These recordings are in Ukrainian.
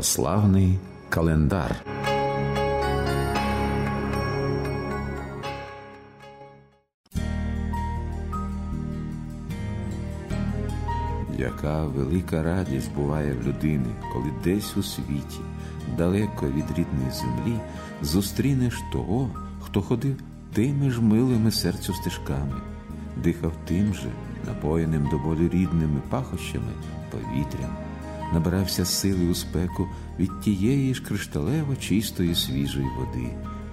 Православний календар. Яка велика радість буває в людини, коли десь у світі, далеко від рідної землі, зустрінеш того, хто ходив тими ж милими серцю стежками, дихав тим же, напоєним до болю рідними пахощами, повітрям, набирався сили у спеку від тієї ж кришталево чистої свіжої води,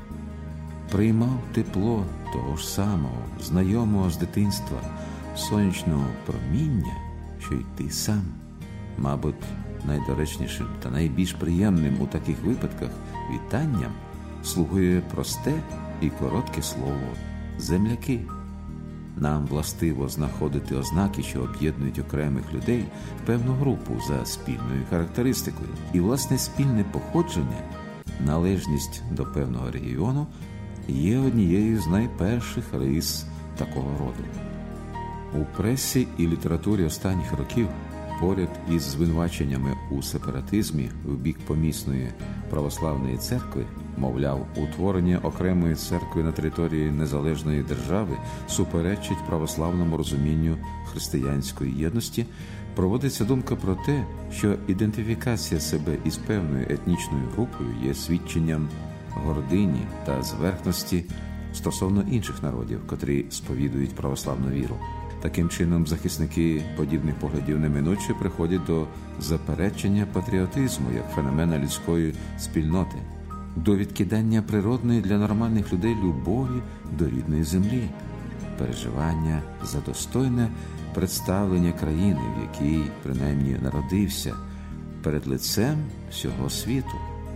приймав тепло того ж самого, знайомого з дитинства, сонячного проміння, що й ти сам. Мабуть, найдоречнішим та найбільш приємним у таких випадках вітанням слугує просте і коротке слово «земляки». Нам властиво знаходити ознаки, що об'єднують окремих людей в певну групу за спільною характеристикою. І, власне, спільне походження, належність до певного регіону є однією з найперших рис такого роду. У пресі і літературі останніх років поряд із звинуваченнями у сепаратизмі в бік помісної православної церкви, мовляв, утворення окремої церкви на території незалежної держави суперечить православному розумінню християнської єдності, проводиться думка про те, що ідентифікація себе із певною етнічною групою є свідченням гордині та зверхності стосовно інших народів, котрі сповідують православну віру. Таким чином, захисники подібних поглядів неминуче приходять до заперечення патріотизму як феномена людської спільноти, до відкидання природної для нормальних людей любові до рідної землі, переживання за достойне представлення країни, в якій принаймні народився, перед лицем всього світу.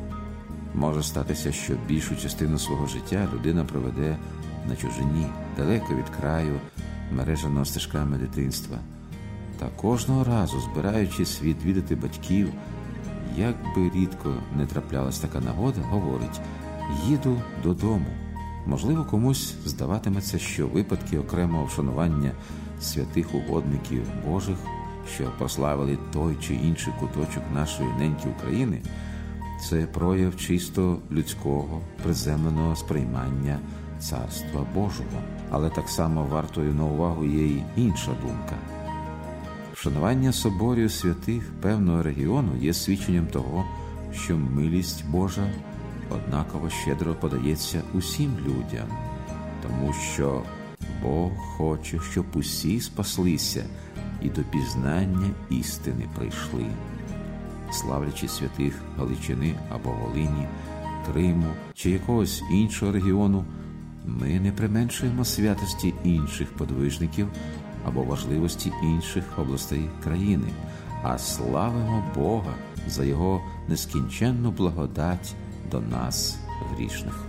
Може статися, що більшу частину свого життя людина проведе на чужині, далеко від краю, мережаного стежками дитинства. Та кожного разу, збираючись відвідати батьків, як би рідко не траплялась така нагода, говорить: «Їду додому». Можливо, комусь здаватиметься, що випадки окремого вшанування святих угодників Божих, що прославили той чи інший куточок нашої неньки України, це прояв чисто людського, приземленого сприймання Царства Божого. Але так само вартою на увагу є й інша думка. Вшанування соборів святих певного регіону є свідченням того, що милість Божа однаково щедро подається усім людям, тому що Бог хоче, щоб усі спаслися і до пізнання істини прийшли. Славлячи святих Галичини або Волині, Криму чи якогось іншого регіону, ми не применшуємо святості інших подвижників або важливості інших областей країни, а славимо Бога за Його нескінченну благодать до нас, грішних.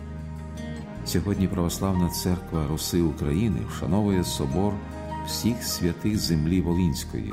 Сьогодні Православна Церква Руси України вшановує собор всіх святих землі Волинської.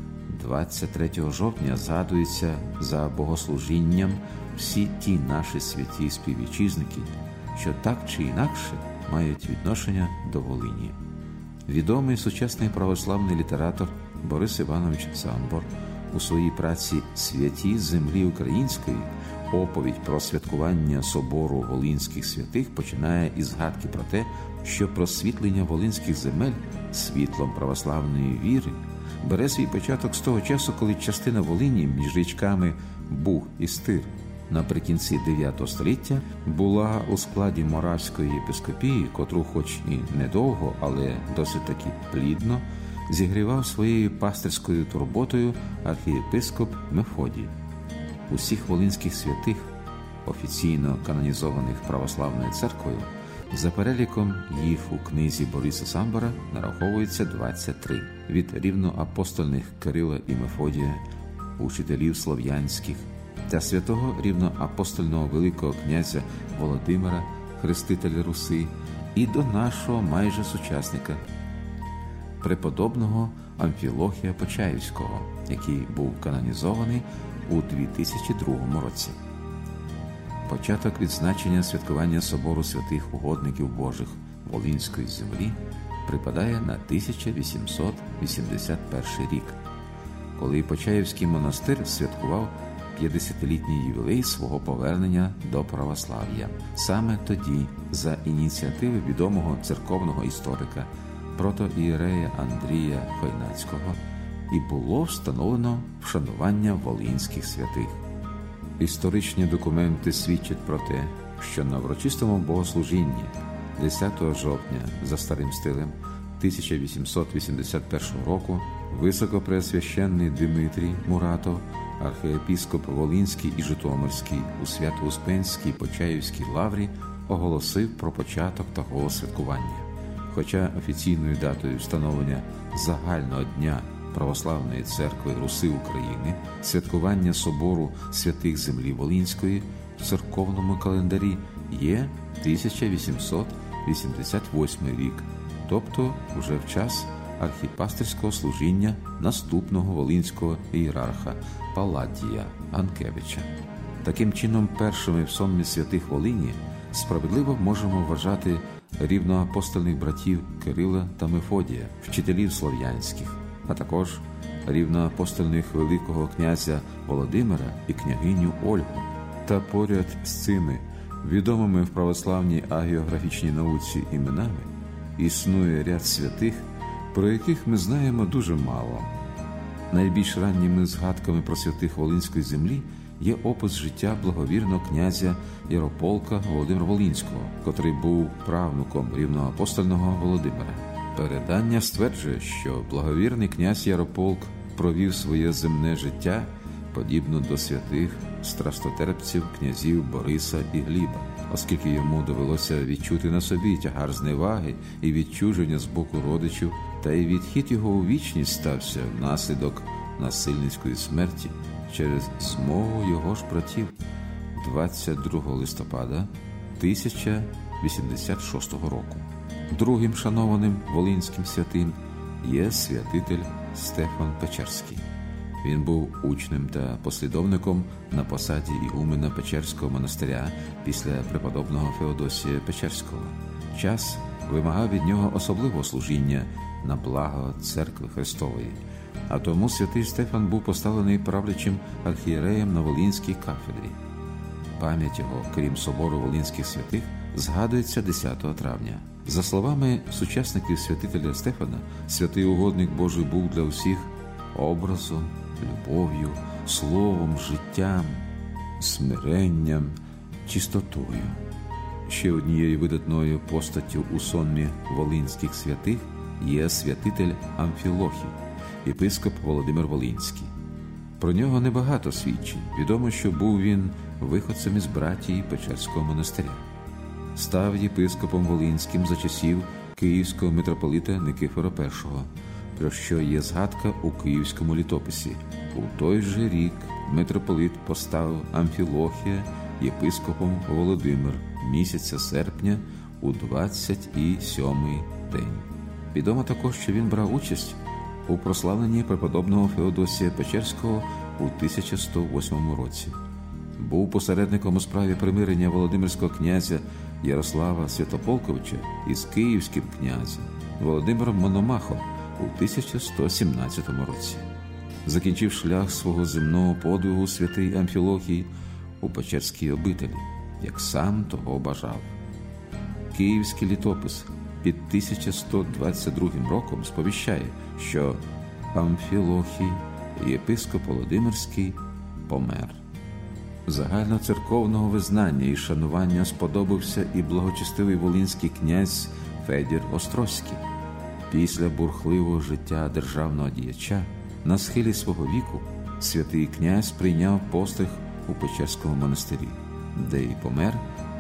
23 жовтня згадуються за богослужінням всі ті наші святі співвітчизники, що так чи інакше мають відношення до Волині. Відомий сучасний православний літератор Борис Іванович Цамбор у своїй праці «Святі землі української» оповідь про святкування собору волинських святих починає із згадки про те, що просвітлення волинських земель світлом православної віри бере свій початок з того часу, коли частина Волині між річками Буг і Стир наприкінці 9 століття була у складі Моравської єпископії, котру хоч і недовго, але досить таки плідно зігрівав своєю пастирською турботою архієпископ Мефодій. Усіх волинських святих, офіційно канонізованих православною церквою, за переліком їх у книзі Бориса Самбора нараховується 23. Від рівноапостольних Кирила і Мефодія, учителів слов'янських, та святого рівноапостольного Великого князя Володимира, хрестителя Руси, і до нашого майже сучасника, преподобного Амфілохія Почаївського, який був канонізований у 2002 році. Початок відзначення святкування собору святих угодників Божих Волинської землі припадає на 1881 рік, коли Почаївський монастир святкував 50-літній ювілей свого повернення до православ'я. Саме тоді, за ініціативи відомого церковного історика, протоієрея Андрія Хойнацького, і було встановлено вшанування волинських святих. Історичні документи свідчать про те, що на урочистому богослужінні 10 жовтня за старим стилем 1881 року високопреосвященний Димитрій Муратов, архієпископ Волинський і Житомирський у Свято-Успенській Почаївській лаврі, оголосив про початок такого святкування. Хоча офіційною датою встановлення загального дня Православної церкви Руси України, святкування собору святих землі Волинської в церковному календарі є 1888 рік, тобто вже в час архіпастерського служіння наступного волинського ієрарха Палладія Ганкевича. Таким чином, першими в сонмі святих Волині справедливо можемо вважати рівноапостольних братів Кирила та Мефодія, вчителів слов'янських, а також рівноапостольних великого князя Володимира і княгиню Ольгу. Та поряд з цими відомими в православній агіографічній науці іменами існує ряд святих, про яких ми знаємо дуже мало. Найбільш ранніми згадками про святих Волинської землі є опис життя благовірного князя Ярополка Володимира Волинського, котрий був правнуком рівноапостольного Володимира. Передання стверджує, що благовірний князь Ярополк провів своє земне життя подібно до святих страстотерпців князів Бориса і Гліба, оскільки йому довелося відчути на собі тягар зневаги і відчуження з боку родичів, та й відхід його у вічність стався внаслідок насильницької смерті через змову його ж братів 22 листопада 1086 року. Другим шанованим волинським святим є святитель Стефан Печерський. Він був учнем та послідовником на посаді ігумена Печерського монастиря після преподобного Феодосія Печерського. Час вимагав від нього особливого служіння на благо Церкви Христової, а тому святий Стефан був поставлений правлячим архієреєм на Волинській кафедрі. Пам'ять його, крім собору Волинських святих, згадується 10 травня. За словами сучасників святителя Стефана, святий угодник Божий був для усіх образом, любов'ю, словом, життям, смиренням, чистотою. Ще однією видатною постаттю у сонмі волинських святих є святитель Амфілохій, єпископ Володимир Волинський. Про нього небагато свідчень. Відомо, що був він виходцем із братії Печерського монастиря. Став єпископом Волинським за часів київського митрополита Никифора І, про що є згадка у київському літописі. У той же рік митрополит поставив Амфілохія єпископом Володимир місяця серпня у 27-й день. Відомо також, що він брав участь у прославленні преподобного Феодосія Печерського у 1108 році. Був посередником у справі примирення володимирського князя Ярослава Святополковича із київським князем Володимиром Мономахом у 1117 році. Закінчив шлях свого земного подвигу святий Амфілохій у Печерській обителі, як сам того бажав. Київський літопис під 1122 роком сповіщає, що Амфілохій, єпископ Володимирський, помер. Загальноцерковного визнання і шанування сподобався і благочестивий волинський князь Федір Острозький. Після бурхливого життя державного діяча на схилі свого віку святий князь прийняв постриг у Печерському монастирі, де і помер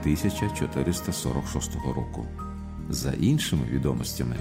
1446 року. За іншими відомостями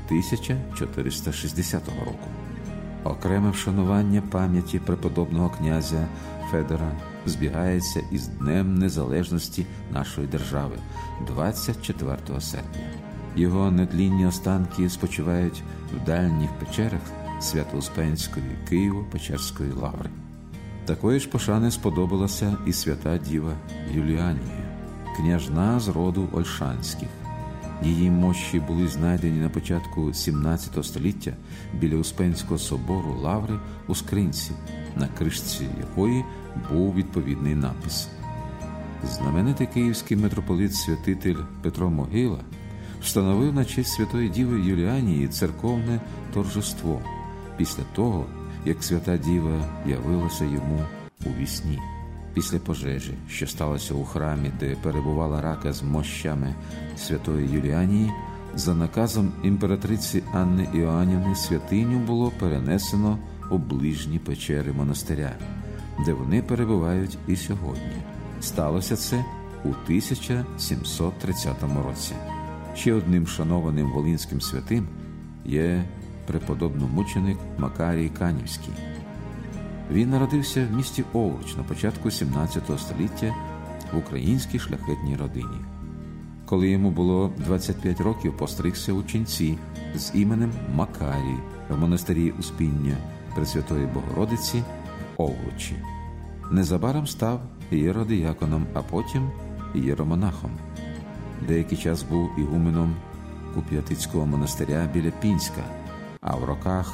1460 року. Окреме вшанування пам'яті преподобного князя Федора збігається із Днем Незалежності нашої держави 24 серпня. Його нетлінні останки спочивають в дальніх печерах Свято-Успенської Києво-Печерської лаври. Такої ж пошани сподобалася і свята діва Юліанія, княжна з роду Ольшанських. Її мощі були знайдені на початку 17 століття біля Успенського собору Лаври у скринці, на кришці якої був відповідний напис. Знаменитий київський митрополит-святитель Петро Могила встановив на честь Святої Діви Юліанії церковне торжество після того, як Свята Діва явилася йому у вісні. Після пожежі, що сталося у храмі, де перебувала рака з мощами Святої Юліанії, за наказом імператриці Анни Іоанівни святиню було перенесено у ближні печери монастиря, де вони перебувають і сьогодні. Сталося це у 1730 році. Ще одним шанованим волинським святим є преподобномученик Макарій Канівський. Він народився в місті Овруч на початку 17 століття в українській шляхетній родині. Коли йому було 25 років, постригся у ченці з іменем Макарій в монастирі Успіння Пресвятої Богородиці в Овручі. Незабаром став ієродияконом, а потім ієромонахом. Деякий час був ігуменом Куп'ятицького монастиря біля Пінська, а в роках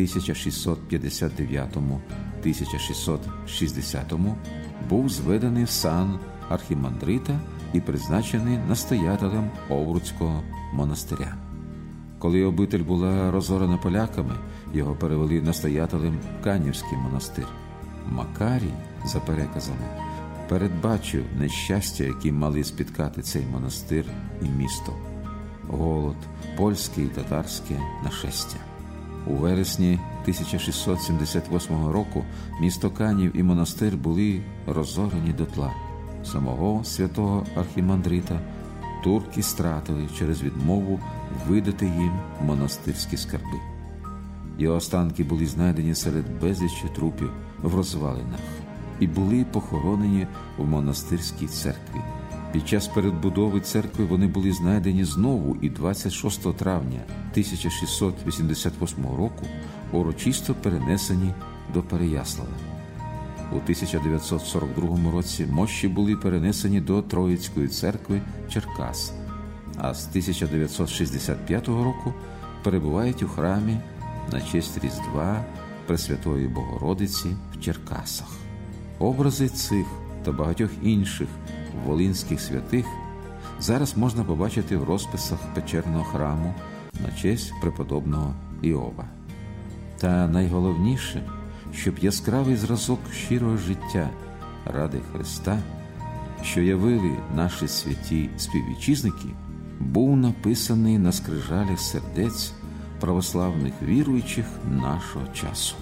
1659-1660 був зведений в сан архімандрита і призначений настоятелем Овруцького монастиря. Коли обитель була розорена поляками, його перевели настоятелем в Канівський монастир. Макарій, за переказами, передбачив нещастя, які мали спіткати цей монастир і місто: голод, польське і татарське нашестя. У вересні 1678 року місто Канів і монастир були розорені дотла. Самого святого архімандрита турки стратили через відмову видати їм монастирські скарби. Його останки були знайдені серед безлічі трупів в розвалинах і були похоронені в монастирській церкві. Під час передбудови церкви вони були знайдені знову і 26 травня 1688 року урочисто перенесені до Переяслава. У 1942 році мощі були перенесені до Троїцької церкви Черкас, а з 1965 року перебувають у храмі на честь Різдва Пресвятої Богородиці в Черкасах. Образи цих та багатьох інших волинських святих зараз можна побачити в розписах печерного храму на честь преподобного Іова. Та найголовніше, щоб яскравий зразок щирого життя ради Христа, що явили наші святі співвітчизники, був написаний на скрижалях сердець православних віруючих нашого часу.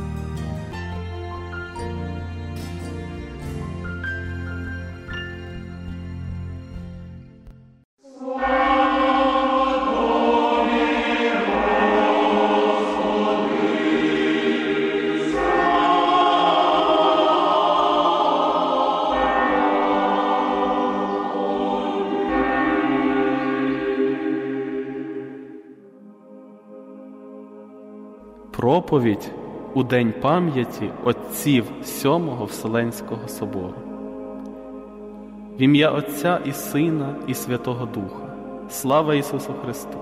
Проповідь у День пам'яті отців Сьомого Вселенського собору. В ім'я Отця і Сина і Святого Духа. Слава Ісусу Христу!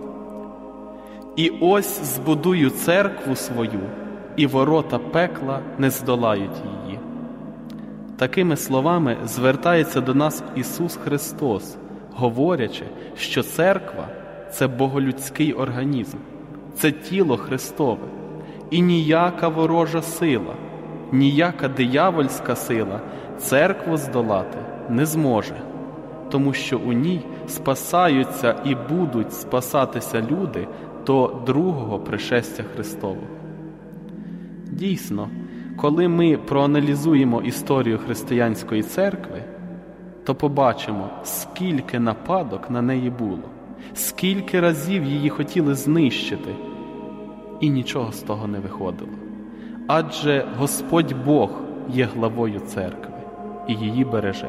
І ось збудую церкву свою, і ворота пекла не здолають її. Такими словами звертається до нас Ісус Христос, говорячи, що церква – це боголюдський організм, це тіло Христове, і ніяка ворожа сила, ніяка диявольська сила церкву здолати не зможе, тому що у ній спасаються і будуть спасатися люди до другого пришестя Христового. Дійсно, коли ми проаналізуємо історію християнської церкви, то побачимо, скільки нападок на неї було, скільки разів її хотіли знищити, і нічого з того не виходило. Адже Господь Бог є главою церкви і її береже.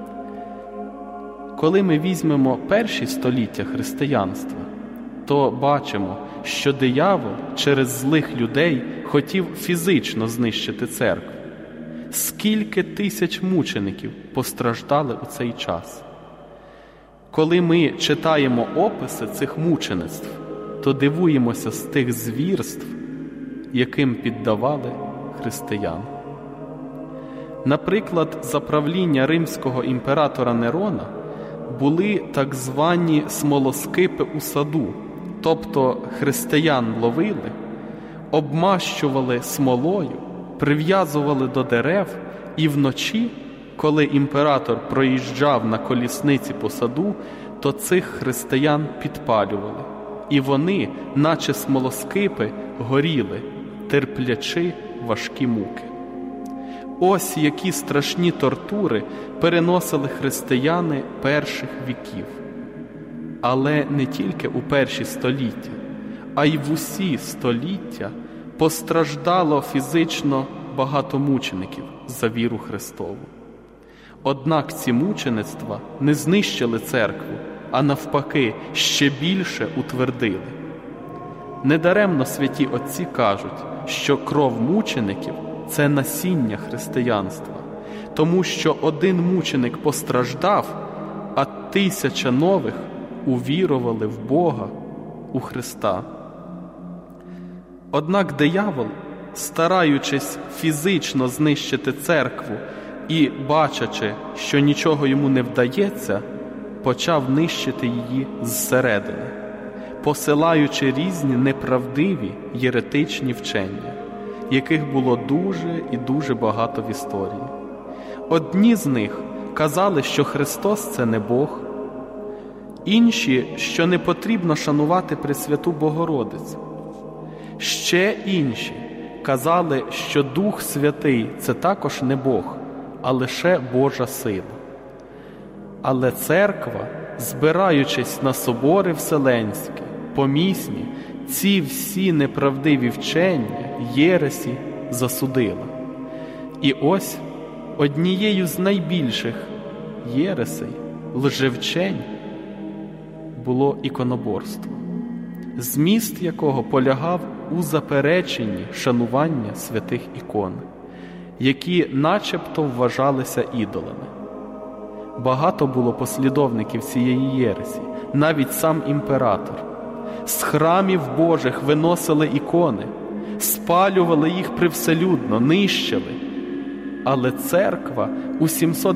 Коли ми візьмемо перші століття християнства, то бачимо, що диявол через злих людей хотів фізично знищити церкву. Скільки тисяч мучеників постраждали у цей час. Коли ми читаємо описи цих мучеництв, то дивуємося з тих звірств, яким піддавали християн. Наприклад, за правління римського імператора Нерона були так звані смолоскипи у саду, тобто християн ловили, обмащували смолою, прив'язували до дерев і вночі, коли імператор проїжджав на колісниці по саду, то цих християн підпалювали. І вони, наче смолоскипи, горіли, терплячи важкі муки. Ось які страшні тортури переносили християни перших віків. Але не тільки у перші століття, а й в усі століття постраждало фізично багато мучеників за віру Христову. Однак ці мучеництва не знищили церкву, а навпаки, ще більше утвердили. Недаремно святі отці кажуть, що кров мучеників – це насіння християнства, тому що один мученик постраждав, а 1000 нових увірували в Бога, у Христа. Однак диявол, стараючись фізично знищити церкву і бачачи, що нічого йому не вдається, почав нищити її зсередини, посилаючи різні неправдиві єретичні вчення, яких було дуже і дуже багато в історії. Одні з них казали, що Христос – це не Бог, інші, що не потрібно шанувати Пресвяту Богородицю. Ще інші казали, що Дух Святий – це також не Бог, а лише Божа сила. Але церква, збираючись на собори вселенські, помісні, ці всі неправдиві вчення, єресі засудила. І ось однією з найбільших єресей, лжевчень, було іконоборство, зміст якого полягав у запереченні шанування святих ікон, які начебто вважалися ідолами. Багато було послідовників цієї єресі, навіть сам імператор. З храмів Божих виносили ікони, спалювали їх привселюдно, нищили. Але церква у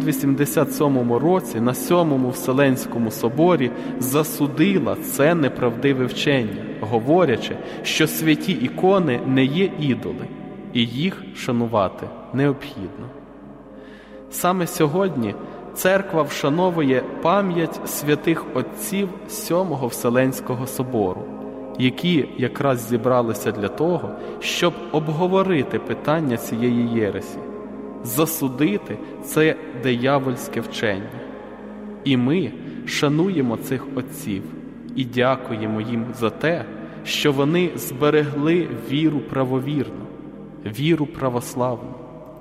787 році на 7-му Вселенському соборі засудила це неправдиве вчення, говорячи, що святі ікони не є ідоли, і їх шанувати необхідно. Саме сьогодні церква вшановує пам'ять святих отців 7-го Вселенського собору, які якраз зібралися для того, щоб обговорити питання цієї єресі, засудити це диявольське вчення. І ми шануємо цих отців і дякуємо їм за те, що вони зберегли віру правовірну, віру православну.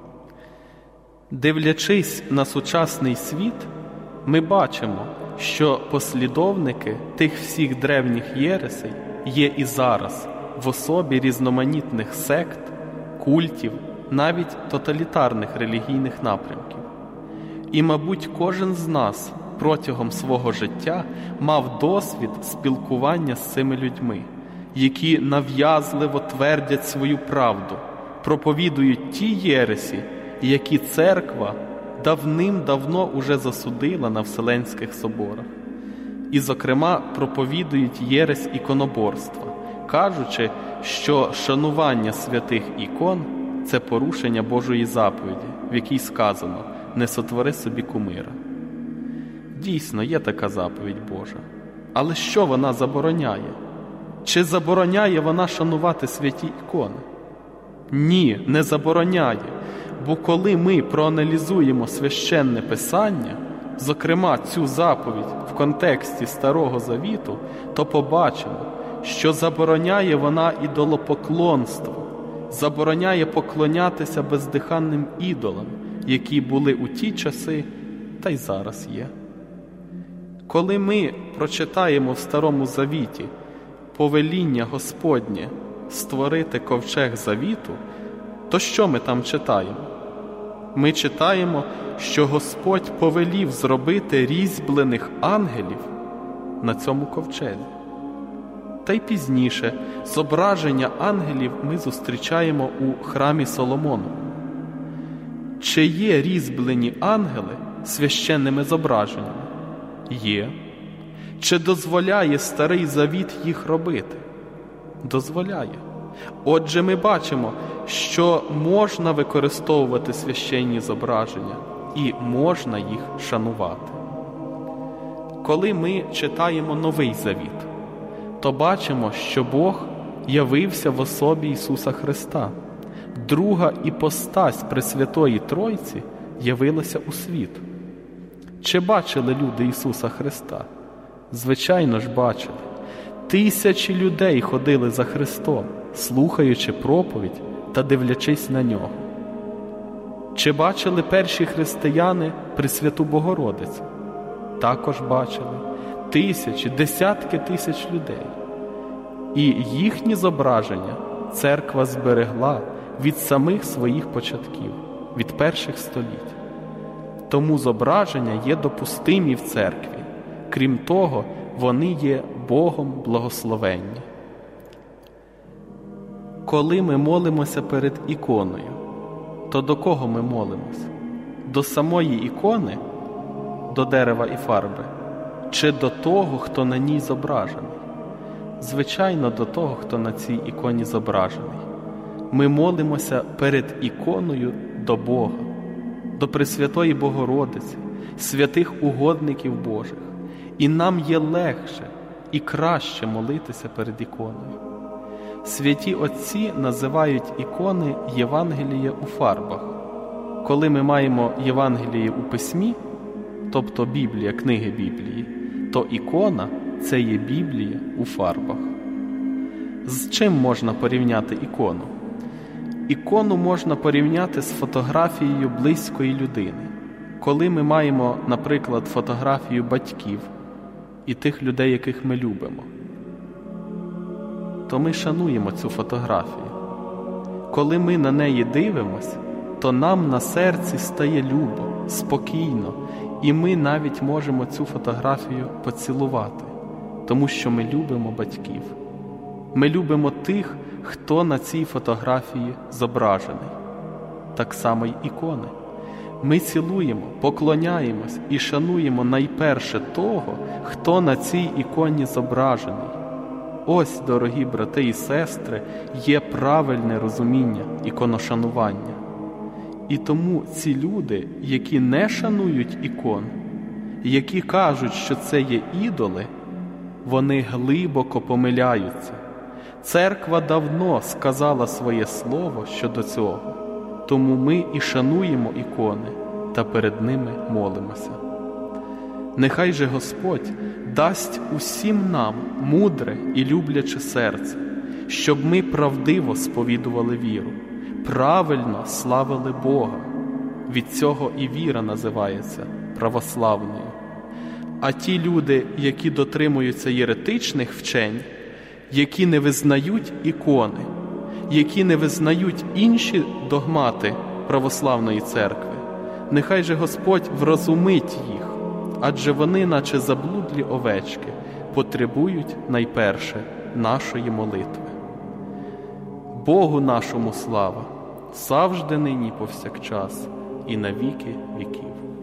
Дивлячись на сучасний світ, ми бачимо, що послідовники тих всіх древніх єресей є і зараз в особі різноманітних сект, культів, навіть тоталітарних релігійних напрямків. І, мабуть, кожен з нас протягом свого життя мав досвід спілкування з цими людьми, які нав'язливо твердять свою правду, проповідують ті єресі, які церква давним-давно уже засудила на Вселенських соборах. І, зокрема, проповідують єресь іконоборства, кажучи, що шанування святих ікон – це порушення Божої заповіді, в якій сказано «Не сотвори собі кумира». Дійсно, є така заповідь Божа. Але що вона забороняє? Чи забороняє вона шанувати святі ікони? Ні, не забороняє. Бо коли ми проаналізуємо Священне Писання, зокрема цю заповідь в контексті Старого Завіту, то побачимо, що забороняє вона ідолопоклонство, забороняє поклонятися бездиханним ідолам, які були у ті часи та й зараз є. Коли ми прочитаємо в Старому Завіті повеління Господнє створити ковчег завіту, то що ми там читаємо? ми читаємо, що Господь повелів зробити різьблених ангелів на цьому ковчезі. Та й пізніше зображення ангелів ми зустрічаємо у храмі Соломоновому. Чи є різьблені ангели священними зображеннями? Є. Чи дозволяє Старий Завіт їх робити? Дозволяє. Отже, ми бачимо, що можна використовувати священні зображення і можна їх шанувати. Коли ми читаємо Новий Завіт, то бачимо, що Бог явився в особі Ісуса Христа. Друга іпостась Пресвятої Тройці явилася у світ. Чи бачили люди Ісуса Христа? Звичайно ж, бачили. Тисячі людей ходили за Христом, слухаючи проповідь та дивлячись на Нього. Чи бачили перші християни Пресвяту Богородицю? Також бачили. Тисячі, десятки тисяч людей. І їхні зображення церква зберегла від самих своїх початків, від перших століть. Тому зображення є допустимі в церкві. Крім того, вони є Богом благословенні. Коли ми молимося перед іконою, то до кого ми молимося? До самої ікони, до дерева і фарби, чи до того, хто на ній зображений? Звичайно, до того, хто на цій іконі зображений. Ми молимося перед іконою до Бога, до Пресвятої Богородиці, святих угодників Божих. І нам є легше і краще молитися перед іконою. Святі отці називають ікони Євангеліє у фарбах. Коли ми маємо Євангеліє у письмі, тобто Біблія, книги Біблії, то ікона – це є Біблія у фарбах. З чим можна порівняти ікону? Ікону можна порівняти з фотографією близької людини. Коли ми маємо, наприклад, фотографію батьків і тих людей, яких ми любимо, то ми шануємо цю фотографію. Коли ми на неї дивимось, то нам на серці стає любо, спокійно, і ми навіть можемо цю фотографію поцілувати, тому що ми любимо батьків. Ми любимо тих, хто на цій фотографії зображений. Так само й ікони. Ми цілуємо, поклоняємось і шануємо найперше того, хто на цій іконі зображений. Ось, дорогі брати і сестри, є правильне розуміння іконошанування. І тому ці люди, які не шанують ікон, які кажуть, що це є ідоли, вони глибоко помиляються. Церква давно сказала своє слово щодо цього, тому ми і шануємо ікони та перед ними молимося. Нехай же Господь дасть усім нам мудре і любляче серце, щоб ми правдиво сповідували віру, правильно славили Бога. Від цього і віра називається православною. А ті люди, які дотримуються єретичних вчень, які не визнають ікони, які не визнають інші догмати православної церкви, нехай же Господь врозумить їх, адже вони, наче заблудлі овечки, потребують найперше нашої молитви. Богу нашому слава, завжди, нині, повсякчас і на віки віків.